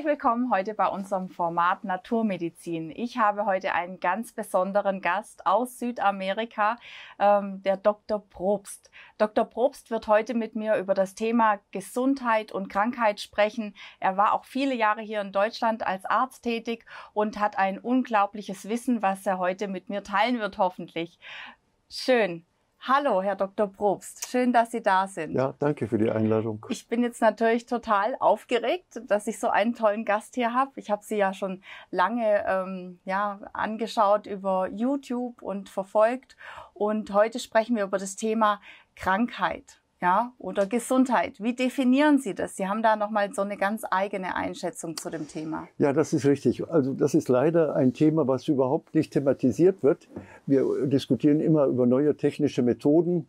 willkommen heute bei unserem Format Naturmedizin. Ich habe heute einen ganz besonderen Gast aus Südamerika, der Dr. Probst. Dr. Probst wird heute mit mir über das Thema Gesundheit und Krankheit sprechen. Er war auch viele Jahre hier in Deutschland als Arzt tätig und hat ein unglaubliches Wissen, was er heute mit mir teilen wird, hoffentlich. Schön. Hallo, Herr Dr. Probst. Schön, dass Sie da sind. Ja, danke für die Einladung. Ich bin jetzt natürlich total aufgeregt, dass ich so einen tollen Gast hier habe. Ich habe Sie ja schon lange angeschaut über YouTube und verfolgt. Und heute sprechen wir über das Thema Krankheit, ja, oder Gesundheit. Wie definieren Sie das? Sie haben da nochmal so eine ganz eigene Einschätzung zu dem Thema. Ja, das ist richtig. Also das ist leider ein Thema, was überhaupt nicht thematisiert wird. Wir diskutieren immer über neue technische Methoden,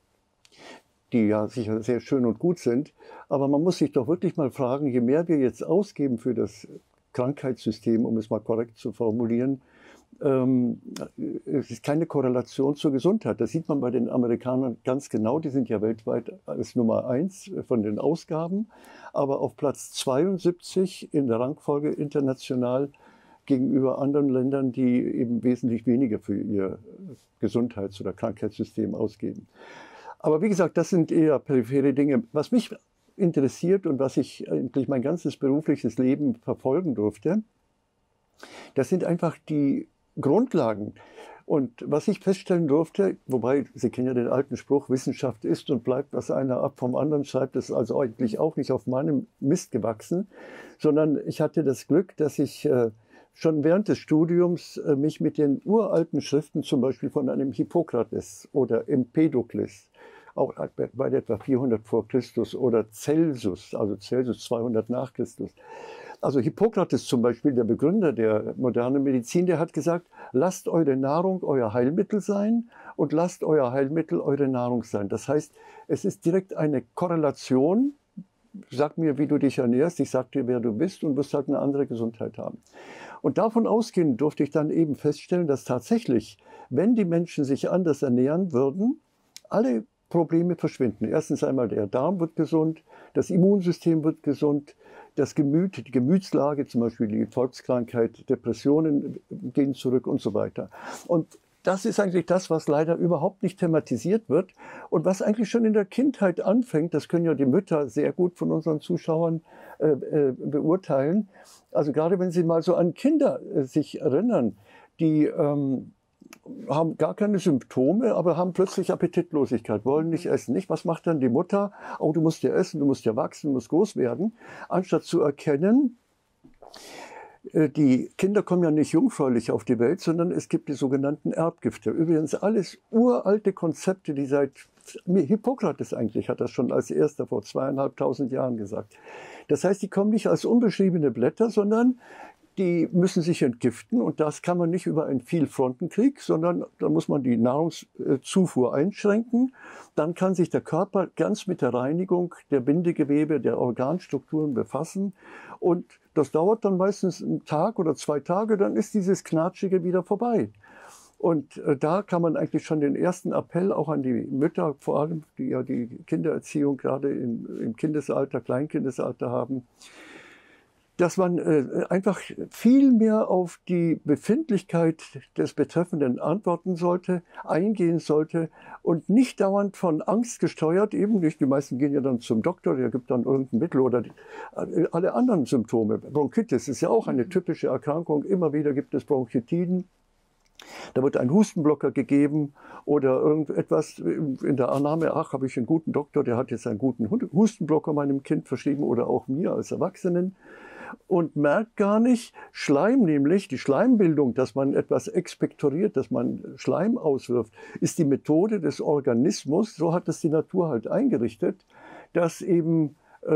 die ja sicher sehr schön und gut sind. Aber man muss sich doch wirklich mal fragen, je mehr wir jetzt ausgeben für das Krankheitssystem, um es mal korrekt zu formulieren, es ist keine Korrelation zur Gesundheit. Das sieht man bei den Amerikanern ganz genau. Die sind ja weltweit als Nummer 1 von den Ausgaben, aber auf Platz 72 in der Rangfolge international gegenüber anderen Ländern, die eben wesentlich weniger für ihr Gesundheits- oder Krankheitssystem ausgeben. Aber wie gesagt, das sind eher periphere Dinge. Was mich interessiert und was ich eigentlich mein ganzes berufliches Leben verfolgen durfte, das sind einfach die Grundlagen. Und was ich feststellen durfte, wobei, Sie kennen ja den alten Spruch, Wissenschaft ist und bleibt, was einer ab vom anderen schreibt, ist also eigentlich auch nicht auf meinem Mist gewachsen, sondern ich hatte das Glück, dass ich schon während des Studiums mich mit den uralten Schriften, zum Beispiel von einem Hippokrates oder Empedokles, auch bei etwa 400 vor Christus, oder Celsus, also Celsus 200 nach Christus. Also Hippokrates zum Beispiel, der Begründer der modernen Medizin, der hat gesagt, lasst eure Nahrung euer Heilmittel sein und lasst euer Heilmittel eure Nahrung sein. Das heißt, es ist direkt eine Korrelation. Sag mir, wie du dich ernährst, ich sag dir, wer du bist und wirst halt eine andere Gesundheit haben. Und davon ausgehend durfte ich dann eben feststellen, dass tatsächlich, wenn die Menschen sich anders ernähren würden, alle Probleme verschwinden. Erstens einmal der Darm wird gesund, das Immunsystem wird gesund, das Gemüt, die Gemütslage, zum Beispiel die Volkskrankheit, Depressionen gehen zurück und so weiter. Und das ist eigentlich das, was leider überhaupt nicht thematisiert wird und was eigentlich schon in der Kindheit anfängt. Das können ja die Mütter sehr gut von unseren Zuschauern beurteilen. Also gerade wenn Sie mal so an Kinder sich erinnern, die haben gar keine Symptome, aber haben plötzlich Appetitlosigkeit, wollen nicht essen. Nicht? Was macht dann die Mutter? Oh, du musst ja essen, du musst ja wachsen, du musst groß werden. Anstatt zu erkennen, die Kinder kommen ja nicht jungfräulich auf die Welt, sondern es gibt die sogenannten Erbgifte. Übrigens alles uralte Konzepte, die seit Hippokrates eigentlich hat das schon als erster vor 2500 Jahren gesagt. Das heißt, die kommen nicht als unbeschriebene Blätter, sondern die müssen sich entgiften und das kann man nicht über einen Vielfrontenkrieg, sondern da muss man die Nahrungszufuhr einschränken. Dann kann sich der Körper ganz mit der Reinigung der Bindegewebe, der Organstrukturen befassen und das dauert dann meistens einen Tag oder 2 Tage, dann ist dieses Knatschige wieder vorbei. Und da kann man eigentlich schon den ersten Appell auch an die Mütter, vor allem die ja die Kindererziehung gerade im Kindesalter, Kleinkindesalter haben, dass man einfach viel mehr auf die Befindlichkeit des Betreffenden antworten sollte, eingehen sollte und nicht dauernd von Angst gesteuert, eben nicht, die meisten gehen ja dann zum Doktor, der gibt dann irgendein Mittel oder alle anderen Symptome. Bronchitis ist ja auch eine typische Erkrankung, immer wieder gibt es Bronchitiden. Da wird ein Hustenblocker gegeben oder irgendetwas in der Annahme, ach, habe ich einen guten Doktor, der hat jetzt einen guten Hustenblocker meinem Kind verschrieben oder auch mir als Erwachsenen. Und merkt gar nicht, Schleim nämlich, die Schleimbildung, dass man etwas expektoriert, dass man Schleim auswirft, ist die Methode des Organismus, so hat es die Natur halt eingerichtet, dass eben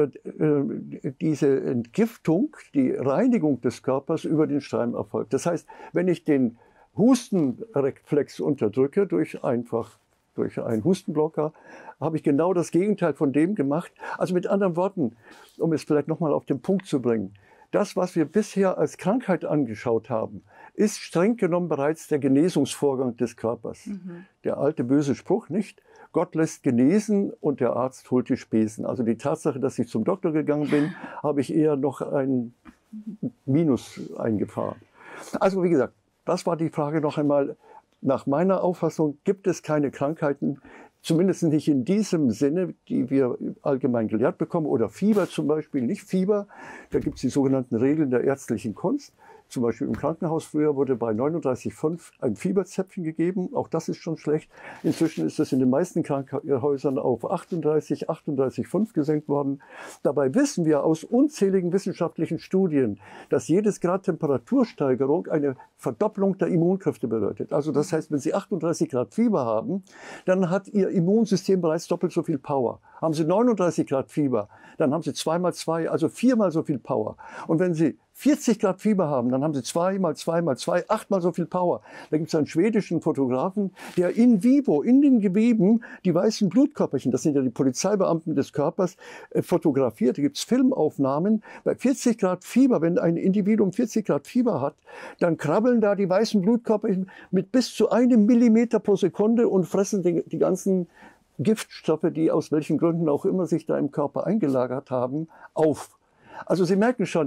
diese Entgiftung, die Reinigung des Körpers über den Schleim erfolgt. Das heißt, wenn ich den Hustenreflex unterdrücke durch einen Hustenblocker, habe ich genau das Gegenteil von dem gemacht. Also mit anderen Worten, um es vielleicht nochmal auf den Punkt zu bringen, das, was wir bisher als Krankheit angeschaut haben, ist streng genommen bereits der Genesungsvorgang des Körpers. Der alte böse Spruch, nicht? Gott lässt genesen und der Arzt holt die Spesen. Also die Tatsache, dass ich zum Doktor gegangen bin, habe ich eher noch einen Minus eingefahren. Also wie gesagt, das war die Frage noch einmal. Nach meiner Auffassung gibt es keine Krankheiten, zumindest nicht in diesem Sinne, die wir allgemein gelehrt bekommen, oder Fieber zum Beispiel, nicht Fieber. Da gibt es die sogenannten Regeln der ärztlichen Kunst. Zum Beispiel im Krankenhaus früher wurde bei 39,5 ein Fieberzäpfchen gegeben. Auch das ist schon schlecht. Inzwischen ist das in den meisten Krankenhäusern auf 38, 38,5 gesenkt worden. Dabei wissen wir aus unzähligen wissenschaftlichen Studien, dass jedes Grad Temperatursteigerung eine Verdopplung der Immunkräfte bedeutet. Also das heißt, wenn Sie 38 Grad Fieber haben, dann hat Ihr Immunsystem bereits doppelt so viel Power. Haben Sie 39 Grad Fieber, dann haben Sie 2 mal 2, also 4 mal so viel Power. Und wenn Sie 40 Grad Fieber haben, dann haben Sie 2 mal 2 mal 2, 8 mal so viel Power. Da gibt es einen schwedischen Fotografen, der in vivo, in den Geweben, die weißen Blutkörperchen, das sind ja die Polizeibeamten des Körpers, fotografiert. Da gibt es Filmaufnahmen. Bei 40 Grad Fieber, wenn ein Individuum 40 Grad Fieber hat, dann krabbeln da die weißen Blutkörperchen mit bis zu 1 Millimeter pro Sekunde und fressen die ganzen Giftstoffe, die aus welchen Gründen auch immer sich da im Körper eingelagert haben, auf. Also Sie merken schon,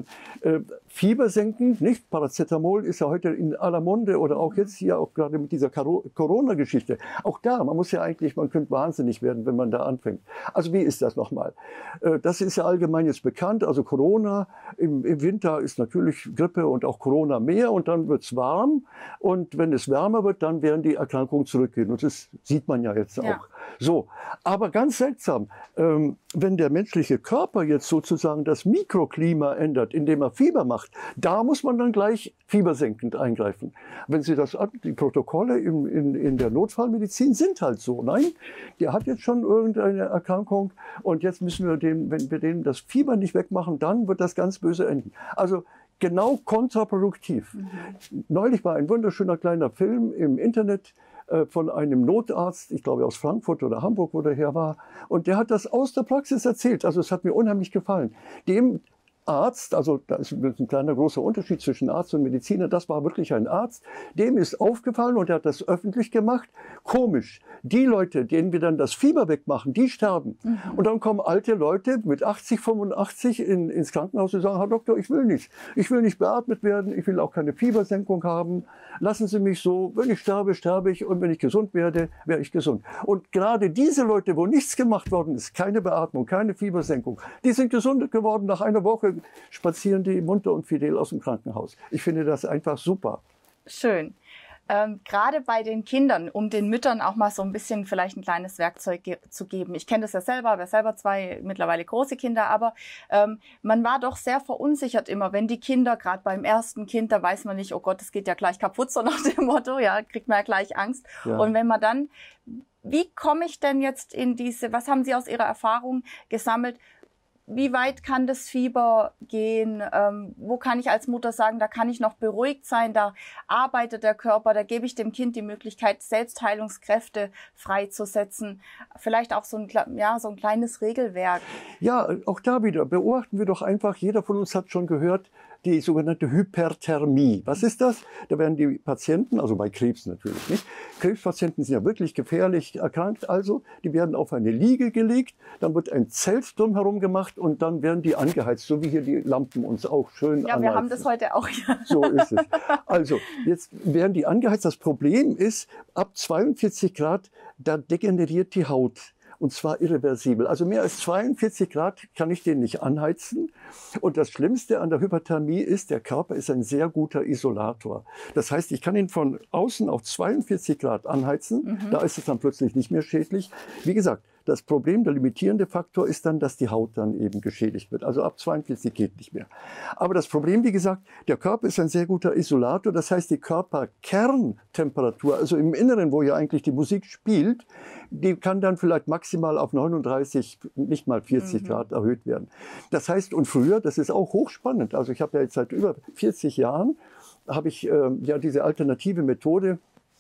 Fieber senken, nicht? Paracetamol ist ja heute in aller Munde oder auch jetzt hier auch gerade mit dieser Corona-Geschichte. Auch da, man muss ja eigentlich, man könnte wahnsinnig werden, wenn man da anfängt. Also wie ist das nochmal? Das ist ja allgemein jetzt bekannt. Also Corona, im Winter ist natürlich Grippe und auch Corona mehr und dann wird es warm. Und wenn es wärmer wird, dann werden die Erkrankungen zurückgehen. Und das sieht man ja jetzt auch. So, aber ganz seltsam, wenn der menschliche Körper jetzt sozusagen das Mikroklima ändert, indem er Fieber macht, da muss man dann gleich fiebersenkend eingreifen. Wenn Sie das, die Protokolle in der Notfallmedizin sind halt so. Nein, der hat jetzt schon irgendeine Erkrankung und jetzt müssen wir dem, wenn wir dem das Fieber nicht wegmachen, dann wird das ganz böse enden. Also genau kontraproduktiv. Neulich war ein wunderschöner kleiner Film im Internet von einem Notarzt, ich glaube aus Frankfurt oder Hamburg, wo der her war. Und der hat das aus der Praxis erzählt. Also es hat mir unheimlich gefallen. Dem Arzt, also da ist ein kleiner großer Unterschied zwischen Arzt und Mediziner, das war wirklich ein Arzt, dem ist aufgefallen und er hat das öffentlich gemacht. Komisch, die Leute, denen wir dann das Fieber wegmachen, die sterben. Und dann kommen alte Leute mit 80, 85 ins Krankenhaus und sagen, Herr Doktor, ich will nicht beatmet werden, ich will auch keine Fiebersenkung haben. Lassen Sie mich so, wenn ich sterbe, sterbe ich und wenn ich gesund werde, werde ich gesund. Und gerade diese Leute, wo nichts gemacht worden ist, keine Beatmung, keine Fiebersenkung, die sind gesund geworden. Nach einer Woche spazieren die munter und fidel aus dem Krankenhaus. Ich finde das einfach super. Schön. Gerade bei den Kindern, um den Müttern auch mal so ein bisschen vielleicht ein kleines Werkzeug zu geben. Ich kenne das ja selber, habe ja selber 2 mittlerweile große Kinder, aber man war doch sehr verunsichert immer, wenn die Kinder, gerade beim ersten Kind, da weiß man nicht, oh Gott, das geht ja gleich kaputt, so nach dem Motto, ja, kriegt man ja gleich Angst. Ja. Und wenn man dann, wie komme ich denn jetzt in diese, was haben Sie aus Ihrer Erfahrung gesammelt? Wie weit kann das Fieber gehen? Wo kann ich als Mutter sagen, da kann ich noch beruhigt sein, da arbeitet der Körper, da gebe ich dem Kind die Möglichkeit, Selbstheilungskräfte freizusetzen. Vielleicht auch so ein kleines Regelwerk. Ja, auch da wieder beobachten wir doch einfach, jeder von uns hat schon gehört, die sogenannte Hyperthermie. Was ist das? Da werden die Patienten, also bei Krebs natürlich nicht, Krebspatienten sind ja wirklich gefährlich erkrankt, also die werden auf eine Liege gelegt, dann wird ein Zelt drumherum gemacht und dann werden die angeheizt, so wie hier die Lampen uns auch schön anheizen. Ja, wir haben das heute auch. Ja. So ist es. Also, jetzt werden die angeheizt. Das Problem ist, ab 42 Grad, da degeneriert die Haut. Und zwar irreversibel. Also mehr als 42 Grad kann ich den nicht anheizen. Und das Schlimmste an der Hyperthermie ist, der Körper ist ein sehr guter Isolator. Das heißt, ich kann ihn von außen auf 42 Grad anheizen. Da ist es dann plötzlich nicht mehr schädlich. Wie gesagt, das Problem, der limitierende Faktor ist dann, dass die Haut dann eben geschädigt wird. Also ab 42 geht nicht mehr. Aber das Problem, wie gesagt, der Körper ist ein sehr guter Isolator. Das heißt, die Körperkerntemperatur, also im Inneren, wo ja eigentlich die Musik spielt, die kann dann vielleicht maximal auf 39, nicht mal 40 Grad erhöht werden. Das heißt, und früher, das ist auch hochspannend. Also ich habe ja jetzt seit über 40 Jahren, habe ich ja diese alternative Methode,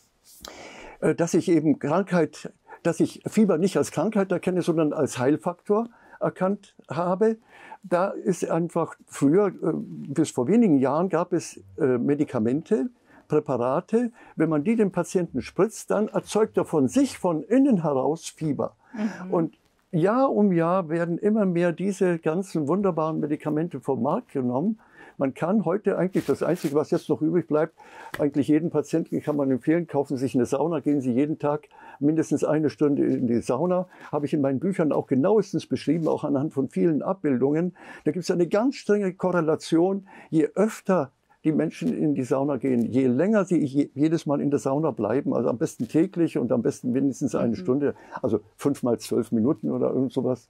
dass ich eben dass ich Fieber nicht als Krankheit erkenne, sondern als Heilfaktor erkannt habe. Da ist einfach früher, bis vor wenigen Jahren gab es Medikamente, Präparate. Wenn man die dem Patienten spritzt, dann erzeugt er von sich, von innen heraus Fieber. Und Jahr um Jahr werden immer mehr diese ganzen wunderbaren Medikamente vom Markt genommen, Man kann heute eigentlich, das Einzige, was jetzt noch übrig bleibt, eigentlich jeden Patienten kann man empfehlen, kaufen Sie sich eine Sauna, gehen Sie jeden Tag mindestens eine Stunde in die Sauna. Habe ich in meinen Büchern auch genauestens beschrieben, auch anhand von vielen Abbildungen. Da gibt es eine ganz strenge Korrelation. Je öfter die Menschen in die Sauna gehen, je länger sie jedes Mal in der Sauna bleiben, also am besten täglich und am besten mindestens eine Stunde, also 5 mal 12 Minuten oder irgend sowas,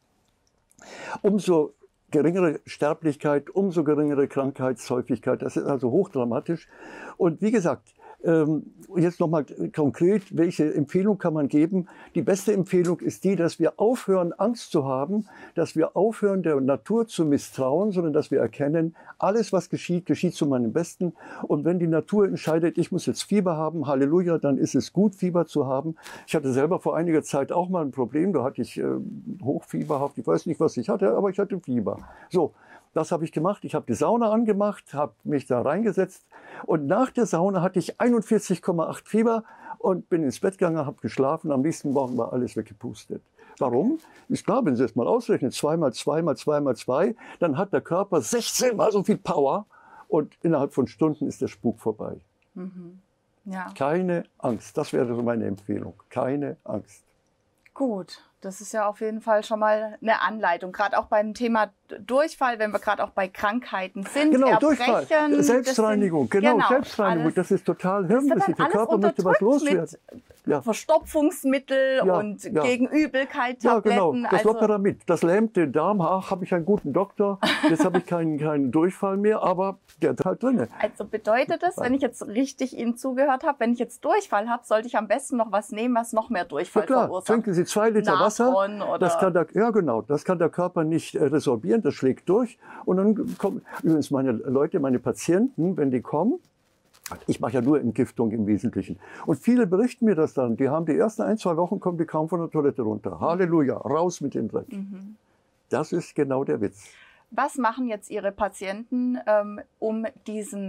umso geringere Sterblichkeit, umso geringere Krankheitshäufigkeit. Das ist also hochdramatisch. Und wie gesagt, jetzt nochmal konkret, welche Empfehlung kann man geben? Die beste Empfehlung ist die, dass wir aufhören, Angst zu haben, dass wir aufhören, der Natur zu misstrauen, sondern dass wir erkennen, alles, was geschieht, geschieht zu meinem Besten. Und wenn die Natur entscheidet, ich muss jetzt Fieber haben, Halleluja, dann ist es gut, Fieber zu haben. Ich hatte selber vor einiger Zeit auch mal ein Problem, da hatte ich hochfieberhaft, ich weiß nicht, was ich hatte, aber ich hatte Fieber. So. Das habe ich gemacht. Ich habe die Sauna angemacht, habe mich da reingesetzt und nach der Sauna hatte ich 41,8 Fieber und bin ins Bett gegangen, habe geschlafen. Am nächsten Morgen war alles weggepustet. Warum? Ist klar, wenn Sie es mal ausrechnen, 2 mal 2 mal 2 mal 2, dann hat der Körper 16 mal so viel Power und innerhalb von Stunden ist der Spuk vorbei. Ja. Keine Angst, das wäre so meine Empfehlung. Keine Angst. Gut, das ist ja auf jeden Fall schon mal eine Anleitung. Gerade auch beim Thema Durchfall, wenn wir gerade auch bei Krankheiten sind. Genau, Durchfall, Selbstreinigung, genau, Selbstreinigung, das ist total hirnrissig. Der Körper möchte was loswerden. Ja. Verstopfungsmittel und gegen Übelkeit, Tabletten. Ja, genau, das Loperamid, das lähmt den Darm. Ach, habe ich einen guten Doktor, jetzt habe ich keinen Durchfall mehr, aber der ist halt drin. Also bedeutet das, wenn ich jetzt richtig Ihnen zugehört habe, wenn ich jetzt Durchfall habe, sollte ich am besten noch was nehmen, was noch mehr Durchfall verursacht? Trinken Sie 2 Liter Wasser. Das kann das kann der Körper nicht resorbieren, das schlägt durch. Und dann kommen übrigens meine Leute, meine Patienten, wenn die kommen, ich mache ja nur Entgiftung im Wesentlichen. Und viele berichten mir das dann. Die haben die ersten 1, 2 Wochen, kommen die kaum von der Toilette runter. Halleluja, raus mit dem Dreck. Das ist genau der Witz. Was machen jetzt Ihre Patienten, um diesen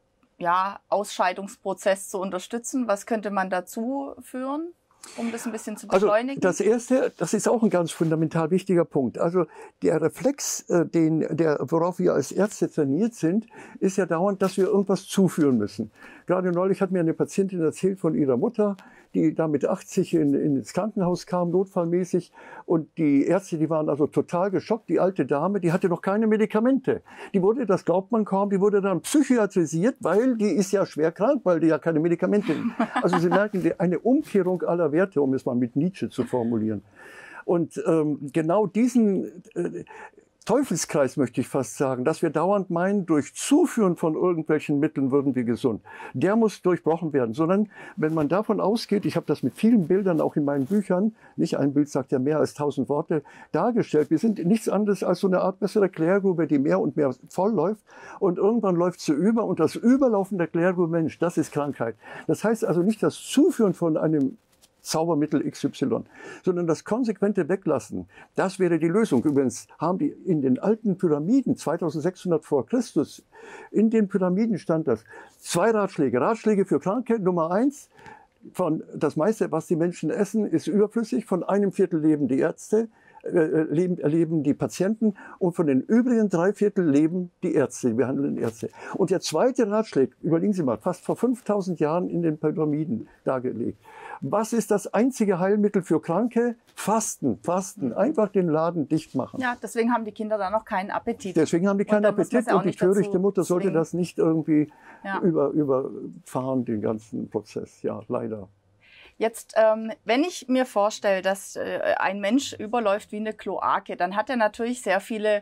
Ausscheidungsprozess zu unterstützen? Was könnte man dazu führen, um das ein bisschen zu beschleunigen? Also das Erste, das ist auch ein ganz fundamental wichtiger Punkt. Also der Reflex, worauf wir als Ärzte trainiert sind, ist ja dauernd, dass wir irgendwas zuführen müssen. Gerade neulich hat mir eine Patientin erzählt von ihrer Mutter, die da mit 80 ins Krankenhaus kam, notfallmäßig. Und die Ärzte, die waren also total geschockt. Die alte Dame, die hatte noch keine Medikamente. Die wurde, das glaubt man kaum, die wurde dann psychiatrisiert, weil die ist ja schwer krank, weil die ja keine Medikamente hat. Also Sie merken, eine Umkehrung aller Werte, um es mal mit Nietzsche zu formulieren. Und genau diesen Teufelskreis, möchte ich fast sagen, dass wir dauernd meinen, durch Zuführen von irgendwelchen Mitteln würden wir gesund. Der muss durchbrochen werden, sondern wenn man davon ausgeht, ich habe das mit vielen Bildern auch in meinen Büchern, nicht ein Bild sagt ja mehr als 1000 Worte, dargestellt. Wir sind nichts anderes als so eine Art bessere Klärgrube, die mehr und mehr voll läuft und irgendwann läuft sie über und das Überlaufen der Klärgrube, Mensch, das ist Krankheit. Das heißt also nicht das Zuführen von einem Zaubermittel XY, sondern das konsequente Weglassen, das wäre die Lösung. Übrigens haben die in den alten Pyramiden, 2600 vor Christus, in den Pyramiden stand das, 2 Ratschläge. Ratschläge für Kranke, Nummer 1, das meiste, was die Menschen essen, ist überflüssig, von 1/4 leben die Ärzte, leben die Patienten und von den übrigen 3/4 leben die Ärzte, die behandelnden Ärzte. Und der zweite Ratschlag, überlegen Sie mal, fast vor 5000 Jahren in den Pyramiden dargelegt. Was ist das einzige Heilmittel für Kranke? Fasten, Fasten. Einfach den Laden dicht machen. Ja, deswegen haben die Kinder da noch keinen Appetit. Deswegen haben die keinen Appetit und die törichte Mutter sollte das nicht irgendwie überfahren, den ganzen Prozess. Ja, leider. Jetzt, wenn ich mir vorstelle, dass ein Mensch überläuft wie eine Kloake, dann hat er natürlich sehr viele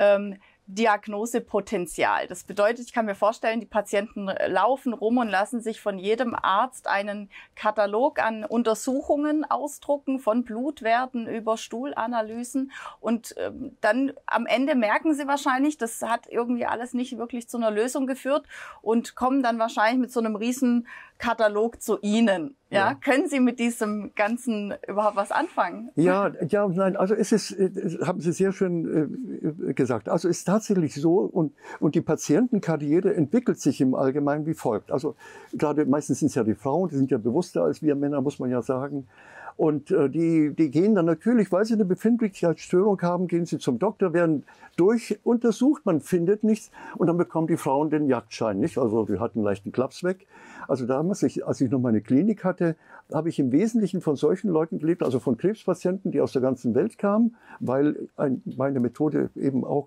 Diagnosepotenzial. Das bedeutet, ich kann mir vorstellen, die Patienten laufen rum und lassen sich von jedem Arzt einen Katalog an Untersuchungen ausdrucken, von Blutwerten über Stuhlanalysen. Und dann am Ende merken sie wahrscheinlich, das hat irgendwie alles nicht wirklich zu einer Lösung geführt und kommen dann wahrscheinlich mit so einem riesen Katalog zu Ihnen. Ja, können Sie mit diesem Ganzen überhaupt was anfangen? Ja, nein, also es ist, haben Sie sehr schön gesagt. Also es ist tatsächlich so und die Patientenkarriere entwickelt sich im Allgemeinen wie folgt. Also gerade meistens sind es ja die Frauen, die sind ja bewusster als wir Männer, muss man ja sagen. Und die gehen dann natürlich, weil sie eine Befindlichkeitsstörung haben, gehen sie zum Doktor, werden durchuntersucht, man findet nichts und dann bekommen die Frauen den Jagdschein, nicht? Also die hatten einen leichten Klaps weg. Also damals, als ich noch meine Klinik hatte, habe ich im Wesentlichen von solchen Leuten gelebt, also von Krebspatienten, die aus der ganzen Welt kamen, weil meine Methode eben auch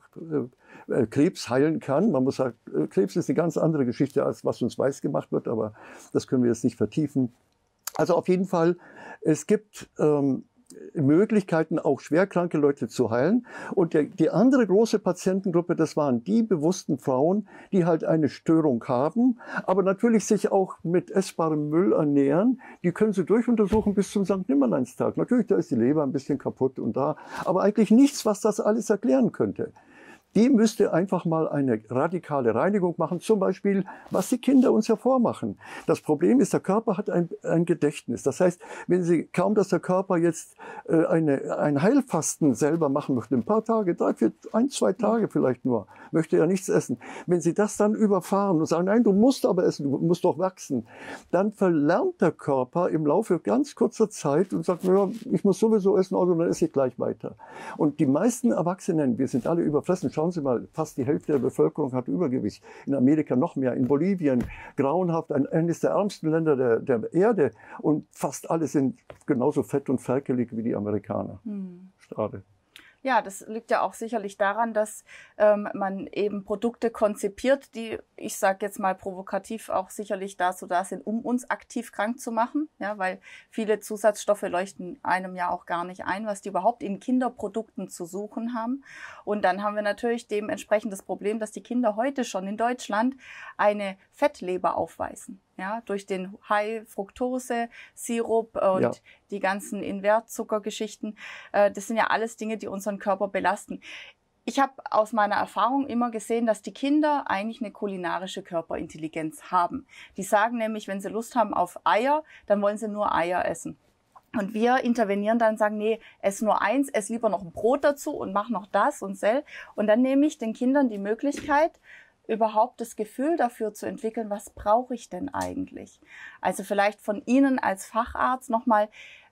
Krebs heilen kann. Man muss sagen, Krebs ist eine ganz andere Geschichte, als was uns weiß gemacht wird, aber das können wir jetzt nicht vertiefen. Also auf jeden Fall, es gibt Möglichkeiten, auch schwerkranke Leute zu heilen. Und die andere große Patientengruppe, das waren die bewussten Frauen, die halt eine Störung haben, aber natürlich sich auch mit essbarem Müll ernähren. Die können sie durchuntersuchen bis zum St. Nimmerleinstag. Natürlich, da ist die Leber ein bisschen kaputt und da, aber eigentlich nichts, was das alles erklären könnte. Die müsste einfach mal eine radikale Reinigung machen, zum Beispiel, was die Kinder uns hervormachen. Das Problem ist, der Körper hat ein Gedächtnis. Das heißt, wenn Sie kaum, dass der Körper jetzt ein Heilfasten selber machen möchte, ein paar Tage, 1, 2 Tage vielleicht nur, möchte er nichts essen. Wenn Sie das dann überfahren und sagen, nein, du musst aber essen, du musst doch wachsen, dann verlernt der Körper im Laufe ganz kurzer Zeit und sagt, naja, ich muss sowieso essen, also dann esse ich gleich weiter. Und die meisten Erwachsenen, wir sind alle überfressen, schauen Sie mal, fast die Hälfte der Bevölkerung hat Übergewicht. In Amerika noch mehr, in Bolivien grauenhaft, eines der ärmsten Länder der Erde. Und fast alle sind genauso fett und ferkelig wie die Amerikaner. Schade. Ja, das liegt ja auch sicherlich daran, dass man eben Produkte konzipiert, die, ich sage jetzt mal provokativ, auch sicherlich dazu da sind, um uns aktiv krank zu machen. Ja, weil viele Zusatzstoffe leuchten einem ja auch gar nicht ein, was die überhaupt in Kinderprodukten zu suchen haben. Und dann haben wir natürlich dementsprechend das Problem, dass die Kinder heute schon in Deutschland eine Fettleber aufweisen. Ja, durch den High-Fructose-Sirup und die ganzen Invertzuckergeschichten. Das sind ja alles Dinge, die unseren Körper belasten. Ich habe aus meiner Erfahrung immer gesehen, dass die Kinder eigentlich eine kulinarische Körperintelligenz haben. Die sagen nämlich, wenn sie Lust haben auf Eier, dann wollen sie nur Eier essen. Und wir intervenieren dann und sagen, nee, ess nur eins, ess lieber noch ein Brot dazu und mach noch das und sel. Und dann nehme ich den Kindern die Möglichkeit, überhaupt das Gefühl dafür zu entwickeln, was brauche ich denn eigentlich? Also vielleicht von Ihnen als Facharzt nochmal,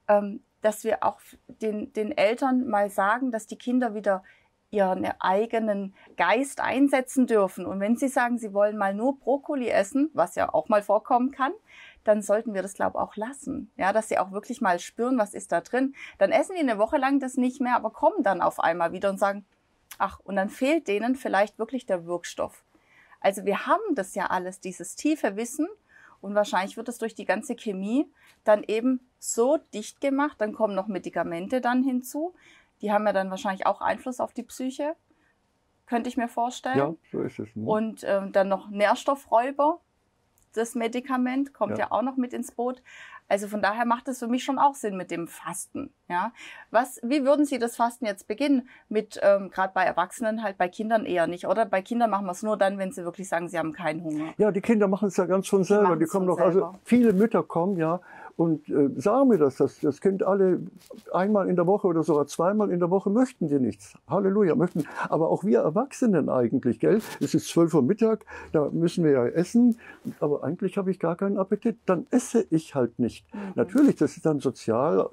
dass wir auch den Eltern mal sagen, dass die Kinder wieder ihren eigenen Geist einsetzen dürfen. Und wenn sie sagen, sie wollen mal nur Brokkoli essen, was ja auch mal vorkommen kann, dann sollten wir das, glaube ich, auch lassen. Ja, dass sie auch wirklich mal spüren, was ist da drin. Dann essen die eine Woche lang das nicht mehr, aber kommen dann auf einmal wieder und sagen, ach, und dann fehlt denen vielleicht wirklich der Wirkstoff. Also wir haben das ja alles, dieses tiefe Wissen, und wahrscheinlich wird es durch die ganze Chemie dann eben so dicht gemacht, dann kommen noch Medikamente dann hinzu, die haben ja dann wahrscheinlich auch Einfluss auf die Psyche, könnte ich mir vorstellen. Ja, so ist es. Ne? Und dann noch Nährstoffräuber, das Medikament kommt ja auch noch mit ins Boot. Also von daher macht es für mich schon auch Sinn mit dem Fasten. Ja, wie würden Sie das Fasten jetzt beginnen? Mit gerade bei Erwachsenen, halt bei Kindern eher nicht, oder? Bei Kindern machen wir es nur dann, wenn sie wirklich sagen, sie haben keinen Hunger. Ja, die Kinder machen es ja ganz von selber. Die kommen doch, also viele Mütter kommen ja und sagen mir das Kind alle einmal in der Woche oder sogar zweimal in der Woche möchten die nichts. Halleluja, möchten. Aber auch wir Erwachsenen eigentlich, gell? Es ist 12 Uhr Mittag, da müssen wir ja essen, aber eigentlich habe ich gar keinen Appetit. Dann esse ich halt nicht. Natürlich, das ist dann sozial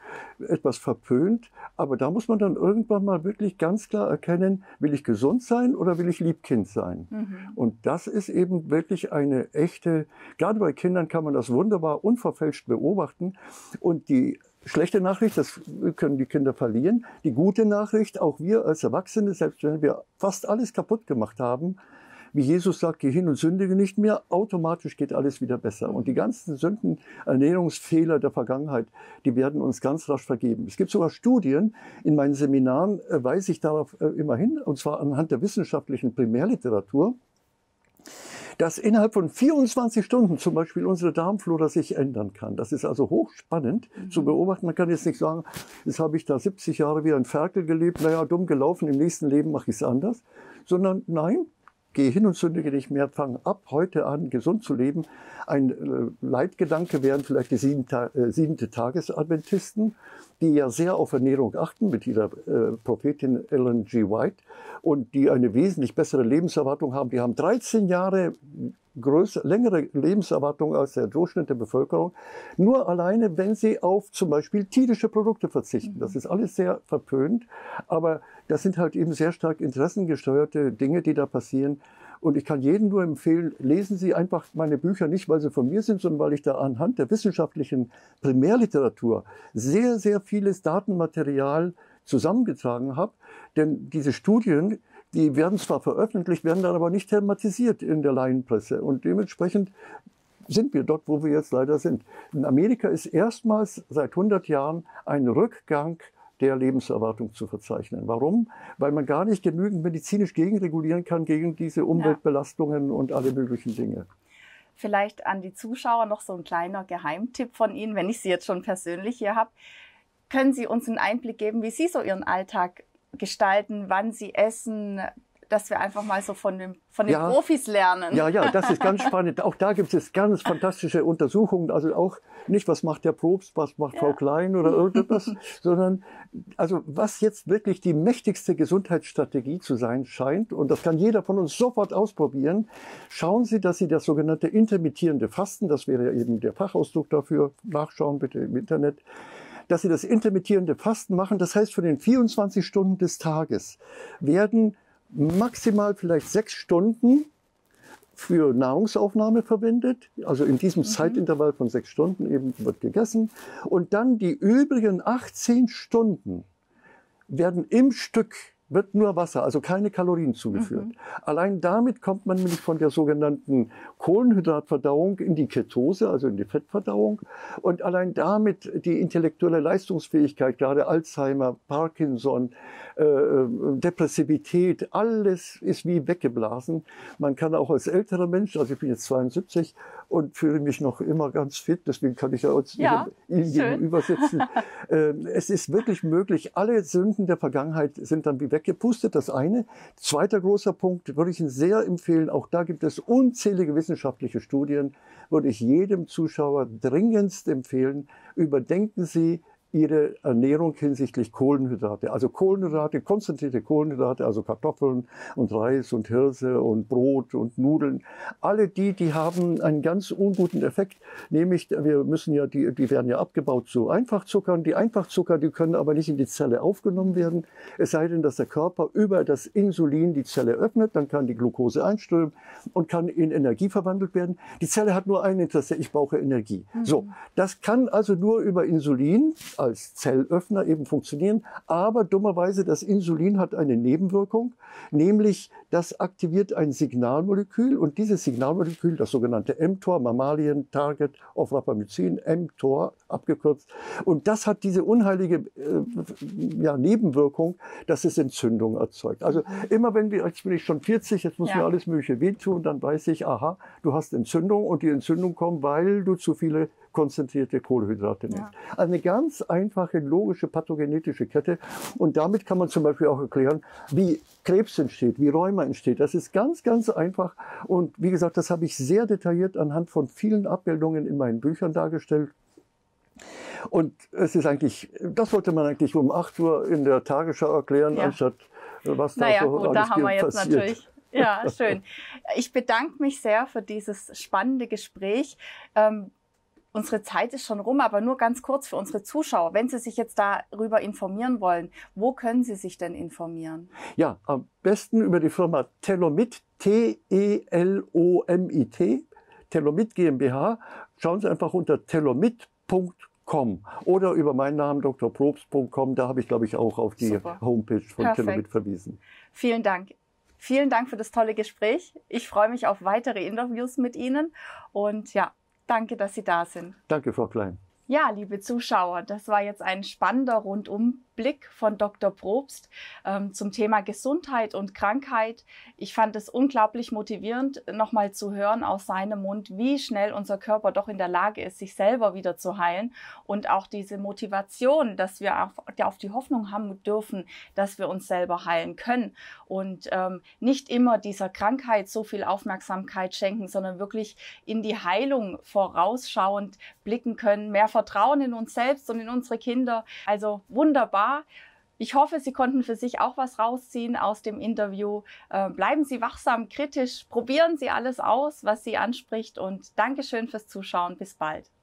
etwas verpönt, aber da muss man dann irgendwann mal wirklich ganz klar erkennen, will ich gesund sein oder will ich Liebkind sein? Und das ist eben wirklich eine echte, gerade bei Kindern kann man das wunderbar unverfälscht beobachten. Und die schlechte Nachricht, das können die Kinder verlieren. Die gute Nachricht, auch wir als Erwachsene, selbst wenn wir fast alles kaputt gemacht haben, wie Jesus sagt, geh hin und sündige nicht mehr, automatisch geht alles wieder besser. Und die ganzen Sünden, Ernährungsfehler der Vergangenheit, die werden uns ganz rasch vergeben. Es gibt sogar Studien, in meinen Seminaren weise ich darauf immer hin, und zwar anhand der wissenschaftlichen Primärliteratur, dass innerhalb von 24 Stunden zum Beispiel unsere Darmflora sich ändern kann. Das ist also hochspannend zu beobachten. Man kann jetzt nicht sagen, jetzt habe ich da 70 Jahre wie ein Ferkel gelebt, naja, dumm gelaufen, im nächsten Leben mache ich es anders. Sondern nein, geh hin und sündige nicht mehr, fang ab heute an, gesund zu leben. Ein Leitgedanke wären vielleicht die siebente Tagesadventisten, die ja sehr auf Ernährung achten, mit ihrer Prophetin Ellen G. White, und die eine wesentlich bessere Lebenserwartung haben. Die haben 13 Jahre längere Lebenserwartung als der Durchschnitt der Bevölkerung, nur alleine, wenn sie auf zum Beispiel tierische Produkte verzichten. Das ist alles sehr verpönt, aber das sind halt eben sehr stark interessengesteuerte Dinge, die da passieren. Und ich kann jedem nur empfehlen, lesen Sie einfach meine Bücher nicht, weil sie von mir sind, sondern weil ich da anhand der wissenschaftlichen Primärliteratur sehr, sehr vieles Datenmaterial zusammengetragen habe. Denn diese Studien, die werden zwar veröffentlicht, werden dann aber nicht thematisiert in der Laienpresse. Und dementsprechend sind wir dort, wo wir jetzt leider sind. In Amerika ist erstmals seit 100 Jahren ein Rückgang der Lebenserwartung zu verzeichnen. Warum? Weil man gar nicht genügend medizinisch gegenregulieren kann gegen diese Umweltbelastungen und alle möglichen Dinge. Vielleicht an die Zuschauer noch so ein kleiner Geheimtipp von Ihnen, wenn ich Sie jetzt schon persönlich hier habe. Können Sie uns einen Einblick geben, wie Sie so Ihren Alltag gestalten, wann Sie essen, dass wir einfach mal so von den Profis lernen? Ja, das ist ganz spannend. Auch da gibt es ganz fantastische Untersuchungen. Also auch nicht, was macht der Probst, was macht Frau Klein oder irgendetwas, sondern also was jetzt wirklich die mächtigste Gesundheitsstrategie zu sein scheint, und das kann jeder von uns sofort ausprobieren, schauen Sie, dass Sie das sogenannte intermittierende Fasten, das wäre ja eben der Fachausdruck dafür, nachschauen bitte im Internet, dass Sie das intermittierende Fasten machen. Das heißt, für den 24 Stunden des Tages werden maximal vielleicht 6 Stunden für Nahrungsaufnahme verwendet. Also in diesem Zeitintervall von 6 Stunden eben wird gegessen. Und dann die übrigen 18 Stunden werden im Stück, wird nur Wasser, also keine Kalorien zugeführt. Allein damit kommt man nämlich von der sogenannten Kohlenhydratverdauung in die Ketose, also in die Fettverdauung. Und allein damit die intellektuelle Leistungsfähigkeit, gerade Alzheimer, Parkinson, Depressivität, alles ist wie weggeblasen. Man kann auch als älterer Mensch, also ich bin jetzt 72 und fühle mich noch immer ganz fit, deswegen kann ich ja uns Ihnen gegenüber sitzen. Es ist wirklich möglich, alle Sünden der Vergangenheit sind dann wie weggepustet, das eine. Zweiter großer Punkt, würde ich Ihnen sehr empfehlen, auch da gibt es unzählige wissenschaftliche Studien, würde ich jedem Zuschauer dringendst empfehlen, überdenken Sie Ihre Ernährung hinsichtlich Kohlenhydrate. Also Kohlenhydrate, konzentrierte Kohlenhydrate, also Kartoffeln und Reis und Hirse und Brot und Nudeln. Alle die haben einen ganz unguten Effekt, nämlich wir müssen ja, die werden ja abgebaut zu Einfachzuckern. Die Einfachzucker, die können aber nicht in die Zelle aufgenommen werden. Es sei denn, dass der Körper über das Insulin die Zelle öffnet, dann kann die Glucose einströmen und kann in Energie verwandelt werden. Die Zelle hat nur ein Interesse, ich brauche Energie. So, das kann also nur über Insulin als Zellöffner eben funktionieren. Aber dummerweise, das Insulin hat eine Nebenwirkung, nämlich das aktiviert ein Signalmolekül und dieses Signalmolekül, das sogenannte mTOR, Mammalien Target of Rapamycin, mTOR abgekürzt, und das hat diese unheilige Nebenwirkung, dass es Entzündung erzeugt. Also immer wenn jetzt bin ich schon 40, jetzt muss mir alles Mögliche wehtun, dann weiß ich, aha, du hast Entzündung und die Entzündung kommt, weil du zu viele konzentrierte Kohlenhydrate nimmst. Also eine ganz einfache, logische, pathogenetische Kette. Und damit kann man zum Beispiel auch erklären, wie Krebs entsteht, wie Rheuma entsteht. Das ist ganz, ganz einfach. Und wie gesagt, das habe ich sehr detailliert anhand von vielen Abbildungen in meinen Büchern dargestellt. Und es ist eigentlich, das sollte man eigentlich um 8 Uhr in der Tagesschau erklären, anstatt was da so gut, alles da haben wir jetzt passiert. Natürlich. Ja, schön. Ich bedanke mich sehr für dieses spannende Gespräch. Unsere Zeit ist schon rum, aber nur ganz kurz für unsere Zuschauer. Wenn Sie sich jetzt darüber informieren wollen, wo können Sie sich denn informieren? Ja, am besten über die Firma Telomit, Telomit, Telomit GmbH. Schauen Sie einfach unter telomit.com oder über meinen Namen drprobst.com. Da habe ich, glaube ich, auch auf die Homepage von Telomit verwiesen. Vielen Dank. Vielen Dank für das tolle Gespräch. Ich freue mich auf weitere Interviews mit Ihnen und ja, danke, dass Sie da sind. Danke, Frau Klein. Ja, liebe Zuschauer, das war jetzt ein spannender Rundumblick von Dr. Probst zum Thema Gesundheit und Krankheit. Ich fand es unglaublich motivierend, nochmal zu hören aus seinem Mund, wie schnell unser Körper doch in der Lage ist, sich selber wieder zu heilen. Und auch diese Motivation, dass wir auf die Hoffnung haben dürfen, dass wir uns selber heilen können. Und nicht immer dieser Krankheit so viel Aufmerksamkeit schenken, sondern wirklich in die Heilung vorausschauend blicken können, mehr Vertrauen in uns selbst und in unsere Kinder. Also wunderbar. Ich hoffe, Sie konnten für sich auch was rausziehen aus dem Interview. Bleiben Sie wachsam, kritisch, probieren Sie alles aus, was Sie anspricht und Dankeschön fürs Zuschauen. Bis bald.